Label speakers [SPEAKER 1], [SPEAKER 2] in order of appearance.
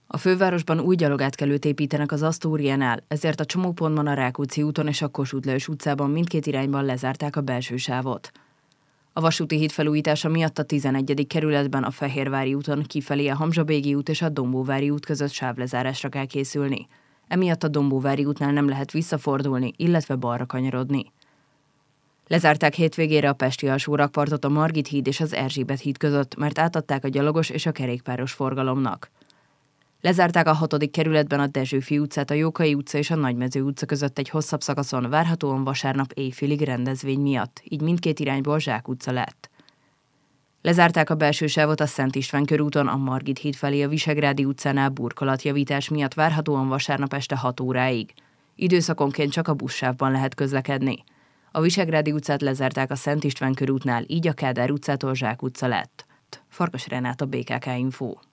[SPEAKER 1] A fővárosban új gyalogátkelőt építenek az Asztóriánál, ezért a csomópontban a Rákóczi úton és a Kossuth Lajos utcában mindkét irányban lezárták a belső sávot. A vasúti híd felújítása miatt a 11. kerületben a Fehérvári úton kifelé a Hamzsa-Bégi út és a Dombóvári út között sávlezárásra kell készülni. Emiatt a Dombóvári útnál nem lehet visszafordulni, illetve balra kanyarodni. Lezárták hétvégére a pesti alsórakpartot a Margit híd és az Erzsébet híd között, mert átadták a gyalogos és a kerékpáros forgalomnak. Lezárták a 6. kerületben a Dezsőfi utcát, a Jókai utca és a Nagymező utca között egy hosszabb szakaszon, várhatóan vasárnap éjfélig rendezvény miatt, így mindkét irányból Zsák utca lett. Lezárták a belső sávot a Szent István körúton, a Margit híd felé a Visegrádi utcánál burkolatjavítás miatt várhatóan vasárnap este 6 óráig. Időszakonként csak a buszsávban lehet közlekedni. A Visegrádi utcát lezárták a Szent István körútnál, így a Kádár utcától Zsák utca lett. Farkas Renáta, BKK Info.